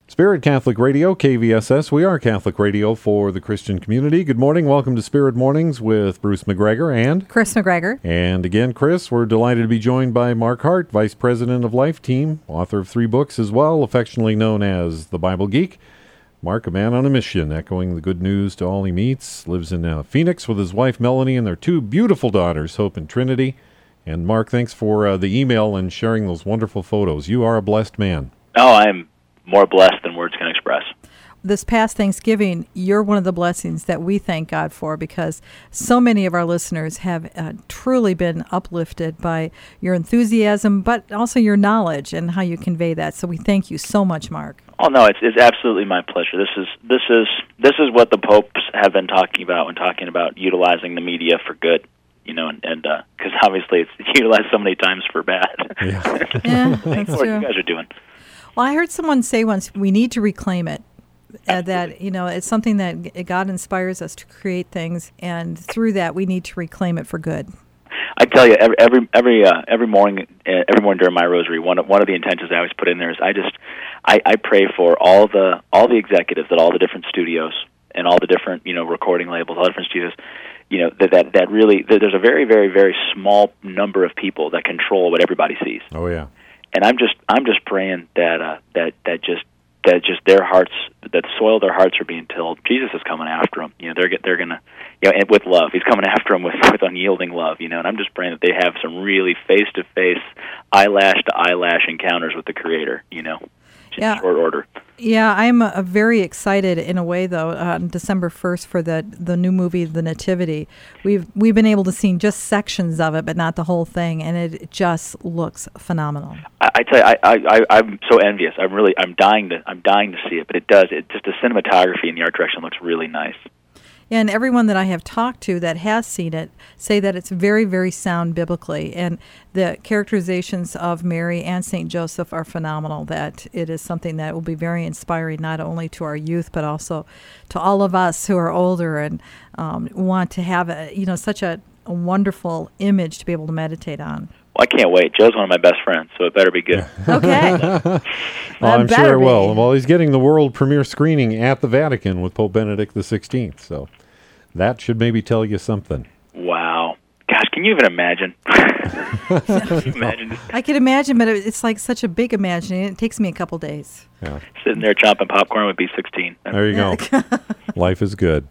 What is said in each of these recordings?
Spirit Catholic Radio, KVSS. We are Catholic Radio for the Christian community. Good morning. Welcome to Spirit Mornings with Bruce McGregor and Chris McGregor. And again, Chris, we're delighted to be joined by Mark Hart, Vice President of Life Team, author of 3 books as well, affectionately known as The Bible Geek. Mark, a man on a mission, echoing the good news to all he meets, lives in Phoenix with his wife Melanie and their 2 beautiful daughters, Hope and Trinity. And Mark, thanks for the email and sharing those wonderful photos. You are a blessed man. Oh, I'm more blessed than words can express. This past Thanksgiving, you're one of the blessings that we thank God for, because so many of our listeners have truly been uplifted by your enthusiasm, but also your knowledge and how you convey that. So we thank you so much, Mark. Oh no, it's absolutely my pleasure. This is what the popes have been talking about when talking about utilizing the media for good. You know, and because obviously it's utilized so many times for bad. Yeah, Thanks for what you guys are doing. Well, I heard someone say once, we need to reclaim it. That, you know, it's something that God inspires us to create things, and through that we need to reclaim it for good. I tell you, every morning during my rosary, one of the intentions I always put in there is I pray for all the executives at all the different studios and all the different, you know, recording labels, all the different studios. You know, that really there's a very, very, very small number of people that control what everybody sees. Oh yeah. And I'm just praying that their hearts, that the soil of their hearts are being tilled. Jesus is coming after them. You know, they're gonna, you know, and with love. He's coming after them with unyielding love. You know, and I'm just praying that they have some really face-to-face, eyelash-to-eyelash encounters with the Creator. You know, just in short order. Yeah, I'm very excited in a way, though, on December 1st for the new movie, The Nativity. We've been able to see just sections of it, but not the whole thing, and it just looks phenomenal. I tell you, I'm so envious. I'm dying to see it, but it does. It just the cinematography and the art direction looks really nice. And everyone that I have talked to that has seen it say that it's very, very sound biblically. And the characterizations of Mary and St. Joseph are phenomenal, that it is something that will be very inspiring not only to our youth, but also to all of us who are older and want to have such a wonderful image to be able to meditate on. Well, I can't wait. Joe's one of my best friends, so it better be good. Okay. Well, I'm sure it will. Well, he's getting the world premiere screening at the Vatican with Pope Benedict XVI, so that should maybe tell you something. Wow. Gosh, can you even imagine? I can imagine, but it's like such a big imagining. It takes me a couple days. Yeah. Sitting there chopping popcorn with B16. There you go. Life is good.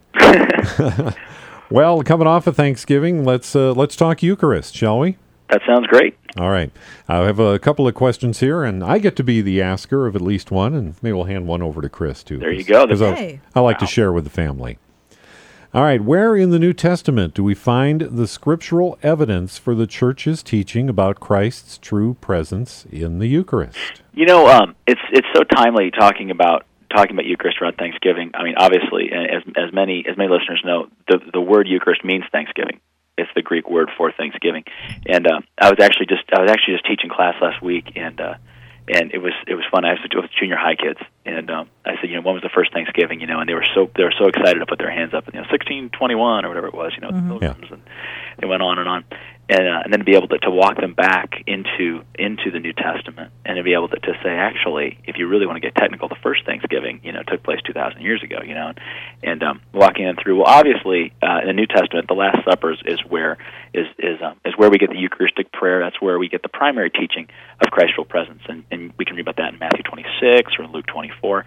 Well, coming off of Thanksgiving, let's talk Eucharist, shall we? That sounds great. All right. I have a couple of questions here, and I get to be the asker of at least one, and maybe we'll hand one over to Chris, too. There you go. I like to share with the family. All right. Where in the New Testament do we find the scriptural evidence for the Church's teaching about Christ's true presence in the Eucharist? You know, it's so timely talking about Eucharist around Thanksgiving. I mean, obviously, as many listeners know, the word Eucharist means Thanksgiving. It's the Greek word for Thanksgiving, and I was actually just teaching class last week, and it was fun. I was with junior high kids, and I said, you know, when was the first Thanksgiving? You know, and they were so excited to put their hands up, and 1621 or whatever it was, Mm-hmm. and they went on, and then to be able to walk them back into the New Testament, and to be able to say, actually, if you really want to get technical, the first Thanksgiving, took place 2,000 years ago, and walking them through. Well, obviously, in the New Testament, the Last Supper is where we get the Eucharistic prayer. That's where we get the primary teaching of Christ's real presence, and we can read about that in Matthew 26 or in Luke 24.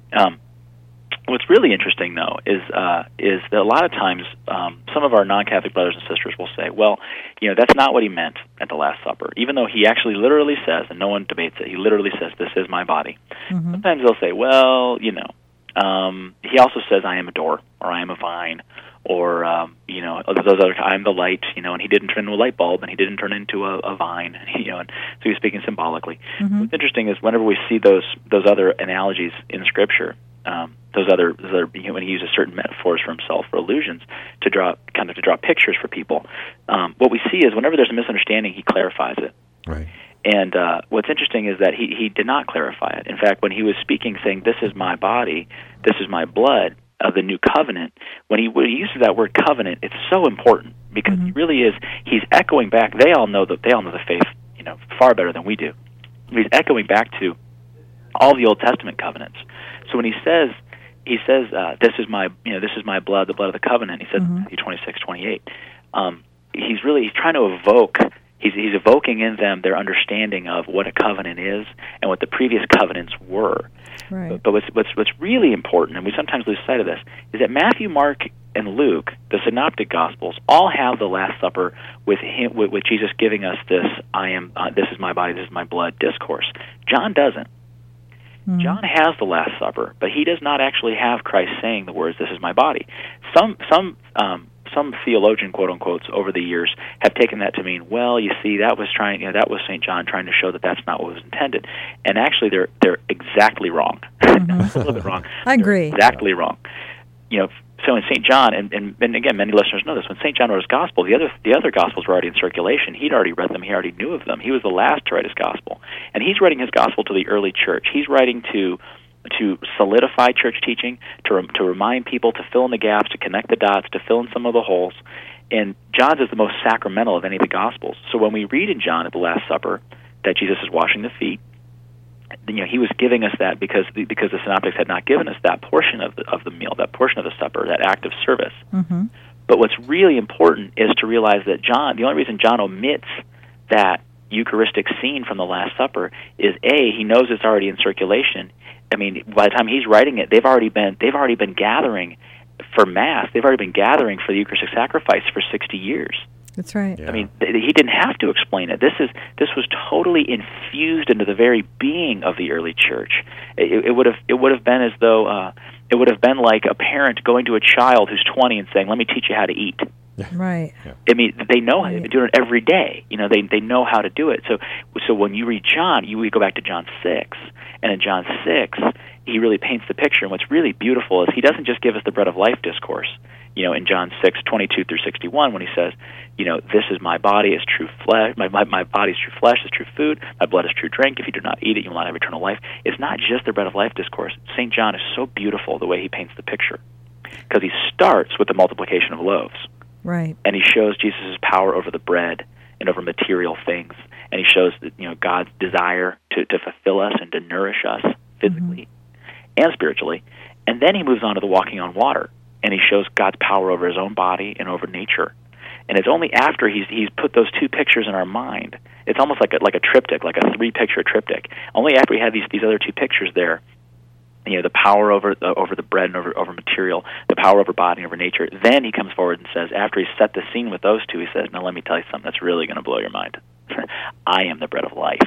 What's really interesting, though, is that a lot of times some of our non-Catholic brothers and sisters will say, well, that's not what he meant at the Last Supper, even though he actually literally says, and no one debates it, he literally says, this is my body. Mm-hmm. Sometimes they'll say, well, he also says, I am a door, or I am a vine, or, those other, I'm the light, and he didn't turn into a light bulb, and he didn't turn into a vine, and so he's speaking symbolically. Mm-hmm. What's interesting is whenever we see those other analogies in Scripture, those other when he uses certain metaphors for himself, or allusions, to draw pictures for people, what we see is whenever there's a misunderstanding, he clarifies it. Right. And what's interesting is that he did not clarify it. In fact, when he was speaking, saying, this is my body, this is my blood, of the new covenant, when he uses that word covenant, it's so important, because he really is, he's echoing back, they all know the faith, far better than we do. He's echoing back to all the Old Testament covenants, So when he says, this is my blood, the blood of the covenant. He says Matthew 26:28. He's trying to evoke. He's evoking in them their understanding of what a covenant is and what the previous covenants were. Right. But what's really important, and we sometimes lose sight of this, is that Matthew, Mark, and Luke, the Synoptic Gospels, all have the Last Supper with Jesus giving us this this is my body, this is my blood discourse. John doesn't. Mm-hmm. John has the Last Supper, but he does not actually have Christ saying the words, "This is my body." Some theologian, quote unquote, over the years have taken that to mean, well, you see, that was St. John trying to show that that's not what was intended, and actually they're exactly wrong. Mm-hmm. A little bit wrong. I agree. They're exactly wrong. So in St. John, and again, many listeners know this, when St. John wrote his gospel, the other gospels were already in circulation. He'd already read them. He already knew of them. He was the last to write his gospel, and he's writing his gospel to the early church. He's writing to solidify church teaching, to remind people, to fill in the gaps, to connect the dots, to fill in some of the holes. And John's is the most sacramental of any of the Gospels. So when we read in John at the Last Supper that Jesus is washing the feet, he was giving us that because the Synoptics had not given us that portion of the meal, that portion of the supper, that act of service. Mm-hmm. But what's really important is to realize that the only reason John omits that Eucharistic scene from the Last Supper is he knows it's already in circulation. I mean, by the time he's writing it, they've already been gathering for Mass. They've already been gathering for the Eucharistic sacrifice for 60 years. That's right. Yeah. I mean, he didn't have to explain it. This was totally infused into the very being of the early church. It would have been as though it would have been like a parent going to a child who's 20 and saying, "Let me teach you how to eat." Right. I mean, they know how to do it every day. They know how to do it. So when you read John, we go back to John 6, and in John 6, he really paints the picture. And what's really beautiful is he doesn't just give us the bread of life discourse. In John 6:22 through 61, when he says, "This is my body, is true flesh. My body is true flesh, is true food. My blood is true drink. If you do not eat it, you will not have eternal life." It's not just the bread of life discourse. St. John is so beautiful the way he paints the picture, because he starts with the multiplication of loaves. Right. And he shows Jesus' power over the bread and over material things. And he shows God's desire to fulfill us and to nourish us physically and spiritually. And then he moves on to the walking on water. And he shows God's power over his own body and over nature. And it's only after he's put those two pictures in our mind. It's almost like a triptych, like a 3-picture triptych. Only after we have these other two pictures there, the power over the bread and over material, the power over body and over nature. Then he comes forward and says, after he's set the scene with those two, he says, "Now let me tell you something that's really going to blow your mind. I am the bread of life."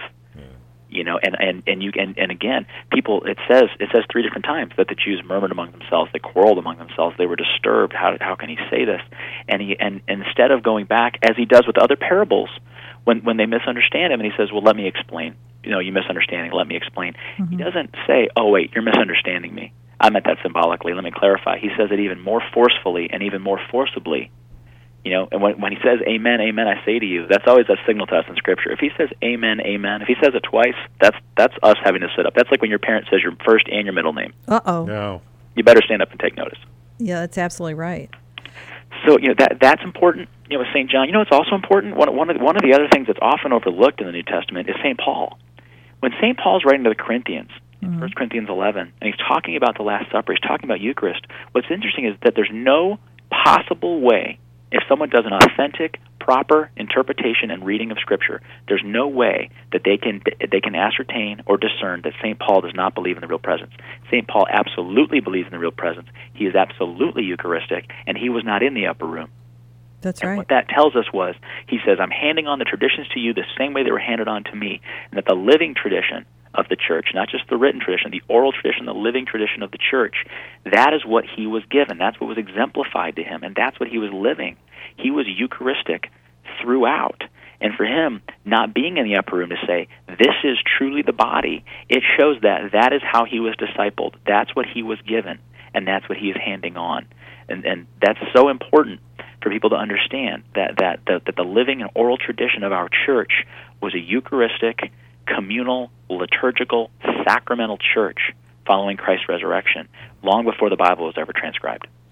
And again, people. It says 3 different times that the Jews murmured among themselves, they quarreled among themselves, they were disturbed. How can he say this? And instead of going back as he does with other parables, when they misunderstand him, and he says, "Well, let me explain. You misunderstanding. Let me explain." He doesn't say, "Oh, wait, you're misunderstanding me. I meant that symbolically. Let me clarify." He says it even more forcefully and even more forcibly. And when he says, "Amen, amen, I say to you," that's always a signal to us in Scripture. If he says, "Amen, amen," if he says it twice, that's us having to sit up. That's like when your parent says your first and your middle name. Uh-oh. No. You better stand up and take notice. Yeah, that's absolutely right. So that's important. With St. John, it's also important. One of the other things that's often overlooked in the New Testament is St. Paul. When St. Paul's writing to the Corinthians in 1 Corinthians 11, and he's talking about the Last Supper, he's talking about Eucharist. What's interesting is that there's no possible way, if someone does an authentic, proper interpretation and reading of Scripture, there's no way that they can ascertain or discern that St. Paul does not believe in the real presence. St. Paul absolutely believes in the real presence. He is absolutely Eucharistic, and he was not in the upper room. That's and right. What that tells us was, he says, "I'm handing on the traditions to you the same way they were handed on to me," and that the living tradition of the church, not just the written tradition, the oral tradition, the living tradition of the church, that is what he was given. That's what was exemplified to him, and that's what he was living. He was Eucharistic throughout. And for him, not being in the upper room to say, "This is truly the body," it shows that is how he was discipled. That's what he was given, and that's what he is handing on. And that's so important for people to understand, that the living and oral tradition of our church was a Eucharistic, communal, liturgical, sacramental church following Christ's resurrection, long before the Bible was ever transcribed.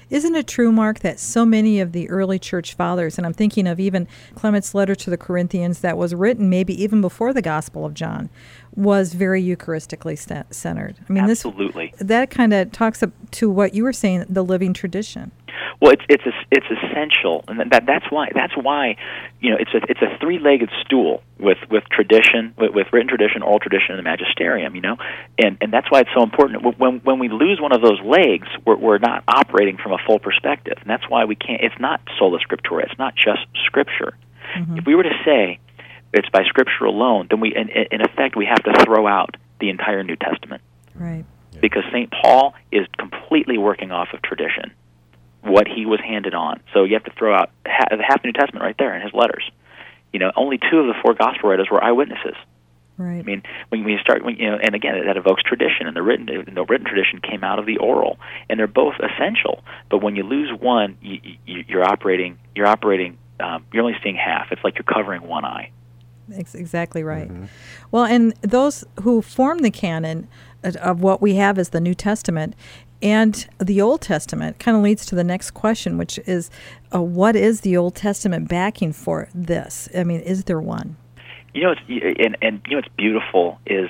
Isn't it true, Mark, that so many of the early church fathers, and I'm thinking of even Clement's letter to the Corinthians that was written maybe even before the Gospel of John, was very Eucharistically centered? I mean, Absolutely. That kind of talks up to what you were saying, the living tradition. Well, it's essential, and that's why it's a three-legged stool with tradition, with written tradition, oral tradition, and the magisterium. And that's why it's so important. When we lose one of those legs, we're not operating from a full perspective, and that's why we can't. It's not sola scriptura. It's not just Scripture. Mm-hmm. If we were to say it's by Scripture alone, then in effect, we have to throw out the entire New Testament, right? Because St. Paul is completely working off of tradition, what he was handed on. So you have to throw out half the New Testament right there in his letters. Only 2 of the 4 gospel writers were eyewitnesses. Right. I mean, when you start, and again, that evokes tradition, and the written tradition came out of the oral, and they're both essential. But when you lose one, you're operating. You're only seeing half. It's like you're covering one eye. Exactly right. Mm-hmm. Well, and those who form the canon of what we have as the New Testament and the Old Testament kind of leads to the next question, which is, what is the Old Testament backing for this? I mean, is there one? What's beautiful is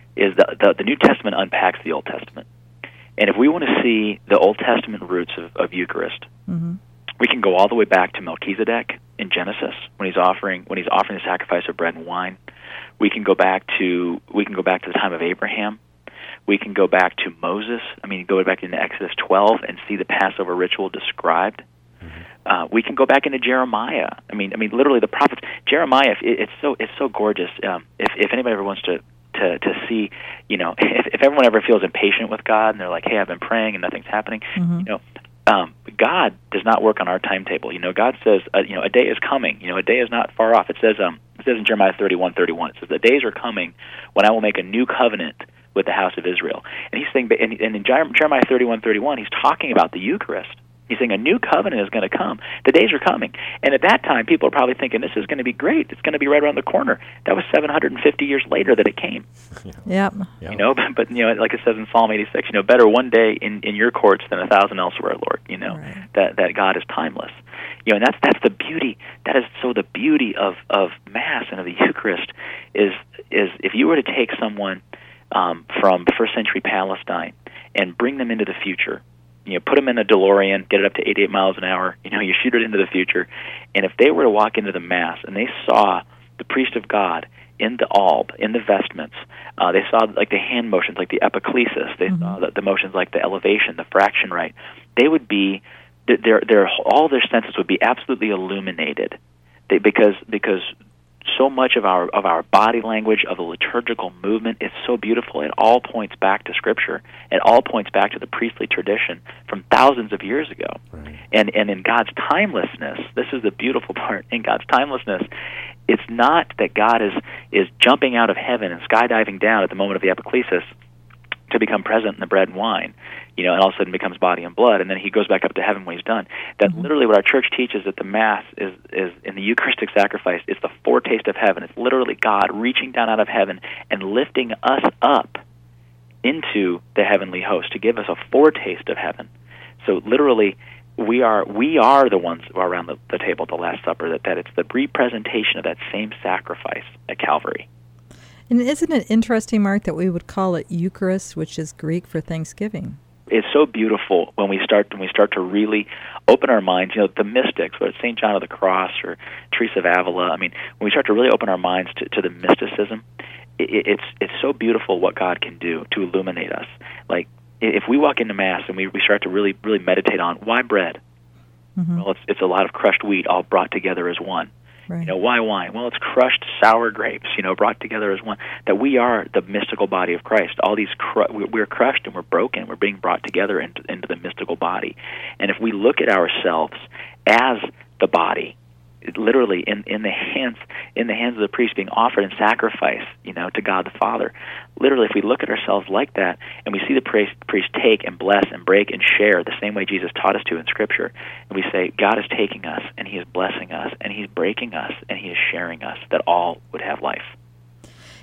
the New Testament unpacks the Old Testament, and if we want to see the Old Testament roots of Eucharist, mm-hmm. we can go all the way back to Melchizedek in Genesis when he's offering the sacrifice of bread and wine. We can go back to the time of Abraham. We can go back to Moses. Go back into Exodus 12 and see the Passover ritual described. Mm-hmm. We can go back into Jeremiah. Literally the prophets. Jeremiah. It's so gorgeous. If anybody ever wants to see, if everyone ever feels impatient with God and they're like, hey, I've been praying and nothing's happening, mm-hmm. God does not work on our timetable. God says, a day is coming. A day is not far off. It says in Jeremiah 31:31. It says, the days are coming when I will make a new covenant with the house of Israel. And he's saying, and in Jeremiah 31:31, he's talking about the Eucharist. He's saying a new covenant is going to come. The days are coming. And at that time, people are probably thinking, this is going to be great. It's going to be right around the corner. That was 750 years later that it came. Yep. But like it says in Psalm 86, better one day in your courts than 1,000 elsewhere, Lord. Right. That God is timeless. And that's the beauty. That is so the beauty of Mass and of the Eucharist is if you were to take someone from first century Palestine and bring them into the future, put them in a DeLorean, get it up to 88 miles an hour, you shoot it into the future, and if they were to walk into the Mass and they saw the priest of God in the alb, in the vestments, they saw like the hand motions, like the epiclesis, they mm-hmm. saw the motions like the elevation, the fraction rite, they would be, all their senses would be absolutely illuminated, because so much of our body language, of the liturgical movement, is so beautiful. It all points back to Scripture. It all points back to the priestly tradition from thousands of years ago. Right. And in God's timelessness, this is the beautiful part. In God's timelessness, it's not that God is jumping out of heaven and skydiving down at the moment of the epiclesis to become present in the bread and wine, and all of a sudden becomes body and blood, and then he goes back up to heaven when he's done. That mm-hmm. literally what our church teaches at the Mass is in the Eucharistic sacrifice, it's the foretaste of heaven. It's literally God reaching down out of heaven and lifting us up into the heavenly host to give us a foretaste of heaven. So literally, we are the ones who are around the table at the Last Supper, that it's the representation of that same sacrifice at Calvary. And isn't it interesting, Mark, that we would call it Eucharist, which is Greek for Thanksgiving? It's so beautiful when we start to really open our minds. The mystics, whether it's St. John of the Cross or Teresa of Avila. When we start to really open our minds to the mysticism, it's so beautiful what God can do to illuminate us. Like if we walk into Mass and we start to really really meditate on why bread. Mm-hmm. Well, it's a lot of crushed wheat all brought together as one. Right. Why wine? Well, it's crushed sour grapes, brought together as one. That we are the mystical body of Christ. All these we're crushed and we're broken. We're being brought together into the mystical body. And if we look at ourselves as the body, literally in the hands of the priest being offered in sacrifice, to God the Father. Literally, if we look at ourselves like that, and we see the priest take and bless and break and share the same way Jesus taught us to in Scripture, and we say, God is taking us, and He is blessing us, and He's breaking us, and He is sharing us, that all would have life.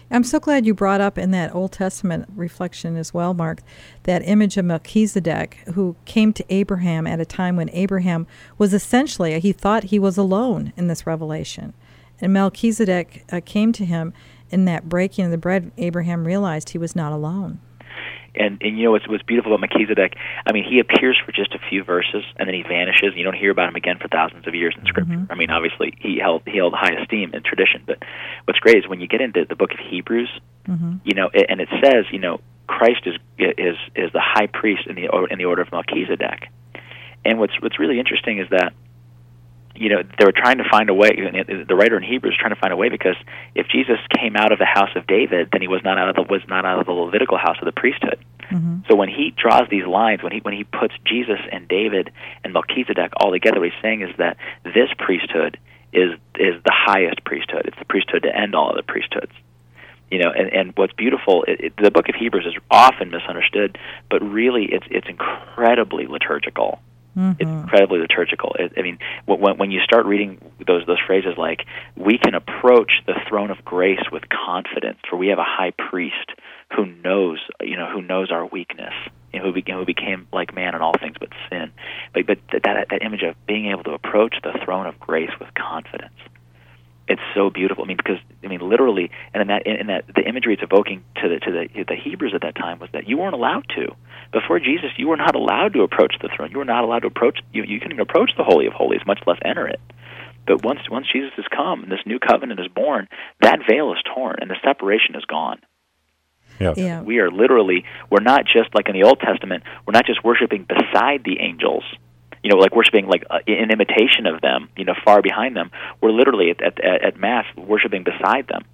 I'm so glad you brought up in that Old Testament reflection as well, Mark, that image of Melchizedek, who came to Abraham at a time when Abraham was essentially, he thought he was alone in this revelation. And Melchizedek came to him in that breaking of the bread. Abraham realized he was not alone. And you know what's beautiful about Melchizedek? I mean, he appears for just a few verses, and then he vanishes. You don't hear about him again for thousands of years in Scripture. Mm-hmm. I mean, obviously, he held high esteem in tradition. But what's great is when you get into the book of Hebrews, you know, and it says, you know, Christ is the high priest in the order of Melchizedek. And what's really interesting is that, you know, they were trying to find a way. The writer in Hebrews was trying to find a way, because if Jesus came out of the house of David, then he was not out of the Levitical house of the priesthood. Mm-hmm. So when he draws these lines, when he puts Jesus and David and Melchizedek all together, what he's saying is that this priesthood is the highest priesthood. It's the priesthood to end all other priesthoods. You know, and what's beautiful, the book of Hebrews is often misunderstood, but really it's incredibly liturgical. Mm-hmm. It's incredibly liturgical. I mean, when you start reading those phrases like, we can approach the throne of grace with confidence, for we have a high priest who knows our weakness, you know, who became like man in all things but sin. But that image of being able to approach the throne of grace with confidence, it's so beautiful. I mean, because literally, and in that the imagery it's evoking to the Hebrews at that time was that you weren't allowed to. Before Jesus, you were not allowed to approach the throne. You were not allowed to approach. You couldn't even approach the Holy of Holies, much less enter it. But once Jesus has come and this new covenant is born, that veil is torn and the separation is gone. Yeah. We are literally, we're not just like in the Old Testament, we're not just worshiping beside the angels, you know, like worshiping like in imitation of them, you know, far behind them. We're literally at Mass worshiping beside them.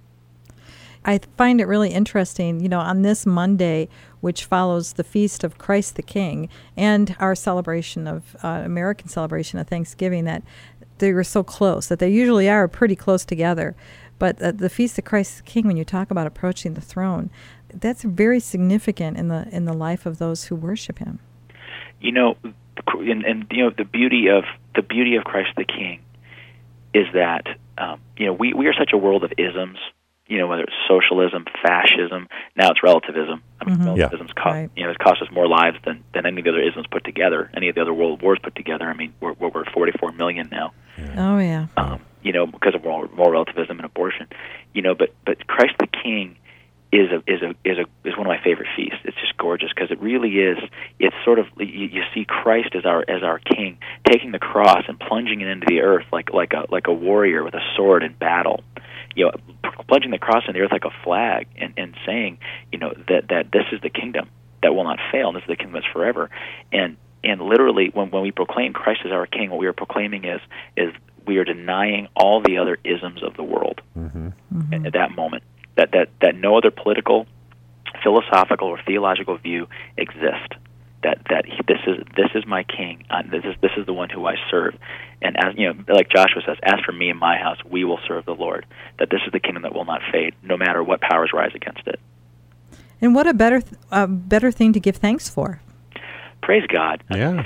I find it really interesting, you know, on this Monday, which follows the Feast of Christ the King and our celebration of American celebration of Thanksgiving, that they were so close, that they usually are pretty close together. But the Feast of Christ the King, when you talk about approaching the throne, that's very significant in the life of those who worship Him. You know, and you know the beauty of Christ the King is that you know we are such a world of isms. You know, whether it's socialism, fascism, now it's relativism. I mean, relativism's it's cost us more lives than any of the other isms put together, any of the other world wars put together. I mean, we're 44 million now. Oh yeah. You know, because of more relativism and abortion. You know, but Christ the King is one of my favorite feasts. It's just gorgeous because it really is. It's sort of you see Christ as our King taking the cross and plunging it into the earth like a warrior with a sword in battle. You know, plunging the cross in the earth like a flag and saying, you know, that this is the kingdom that will not fail, and this is the kingdom that's forever. And literally, when we proclaim Christ as our King, what we are proclaiming is we are denying all the other isms of the world at that moment. That no other political, philosophical, or theological view exist. That this is my King. This is the one who I serve. And as you know, like Joshua says, as for me and my house, we will serve the Lord. That this is the kingdom that will not fade, no matter what powers rise against it. And what a better thing to give thanks for. Praise God. Yeah.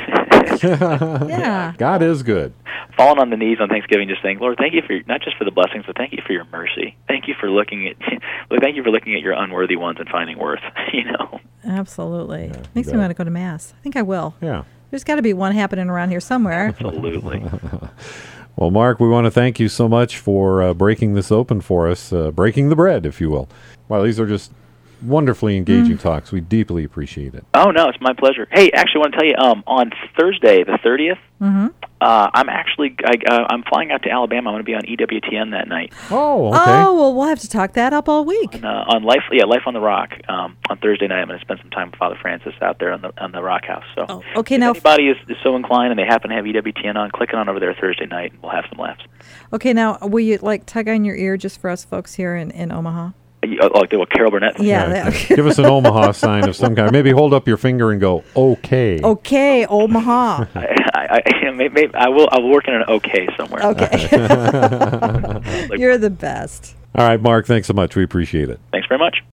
Yeah. God is good. Falling on the knees on Thanksgiving, just saying, Lord, thank you for not just for the blessings, but thank you for your mercy. Thank you for looking at your unworthy ones and finding worth. You know. Absolutely. Makes me want to go to Mass. I think I will. Yeah. There's got to be one happening around here somewhere. Absolutely. Well, Mark, we want to thank you so much for breaking this open for us, breaking the bread, if you will. Wow, these are just wonderfully engaging talks. We deeply appreciate it. Oh, no, it's my pleasure. Hey, actually, I want to tell you, on Thursday, the 30th, I'm flying out to Alabama. I'm going to be on EWTN that night. Oh, okay. Oh, well, we'll have to talk that up all week. On Life on the Rock. On Thursday night, I'm going to spend some time with Father Francis out there on the Rock House. So, okay, if now anybody is so inclined and they happen to have EWTN on, click on over there Thursday night, and we'll have some laughs. Okay, now, will you tug on your ear just for us folks here in Omaha? Like what Carol Burnett? Yeah. Give us an Omaha sign of some kind. Maybe hold up your finger and go, okay. Okay, Omaha. I will work in an okay somewhere. Okay. You're the best. All right, Mark, thanks so much. We appreciate it. Thanks very much.